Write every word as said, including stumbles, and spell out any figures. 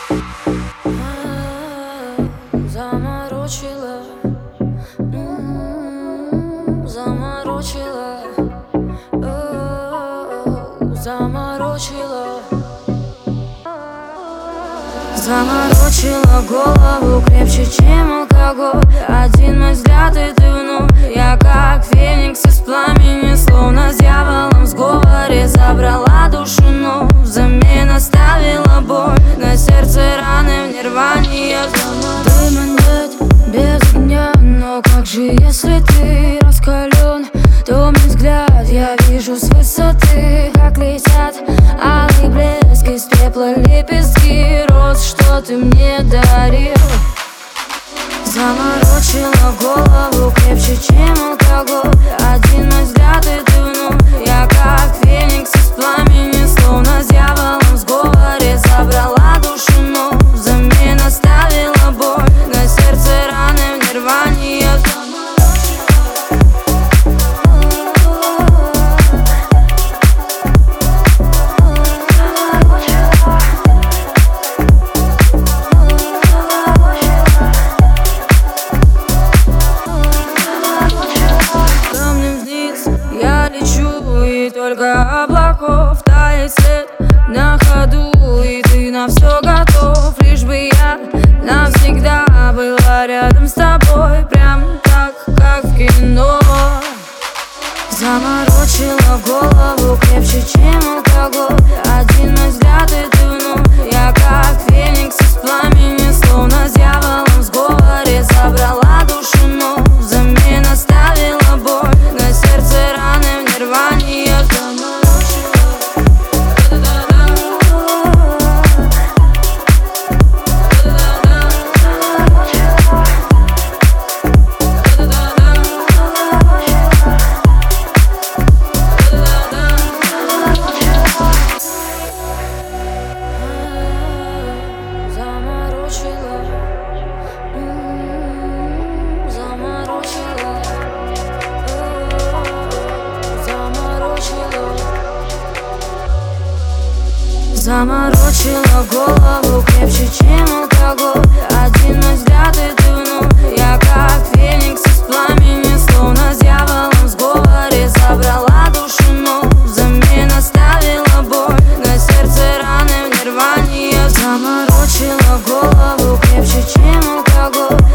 Заморочила, м-м, заморочила, о, заморочила. Заморочила голову крепче, чем алкоголь. Один мой взгляд и ты вновь. Я как феникс из пламени, словно с дьяволом в сговоре. Забрала душу, но взамен оставила боль. На сердце раны в нирване. Я дымом нет без огня, но как же если ты раскален? То мой взгляд я вижу с высоты, как летят алый блеск из пепла лепестки роз, что ты мне дарил. Заморочила голову крепче, чем алкоголь. Один мой взгляд и ты вновь. Я как феникс из пламени, словно с дьяволом в сговоре. Забрала душу, но взамен оставила боль. На сердце раны в нирване. Я только облаков тает след на ходу, и ты на все готов, лишь бы я навсегда была рядом с тобой, прям так, как в кино. Заморочила голову крепче, чем алкоголь. Один мой взгляд и ты вновь. Я как феникс из пламени, словно с дьяволом в сговоре. Забрала душу, но взамен оставила боль. На сердце раны в нирване. Я заморочила голову крепче, чем алкоголь. Один мой взгляд и ты вновь. Я как феникс из пламени, словно с дьяволом в сговоре. Забрала душу, но взамен оставила боль. На сердце раны в нирване. Я заморочила голову крепче, чем алкоголь.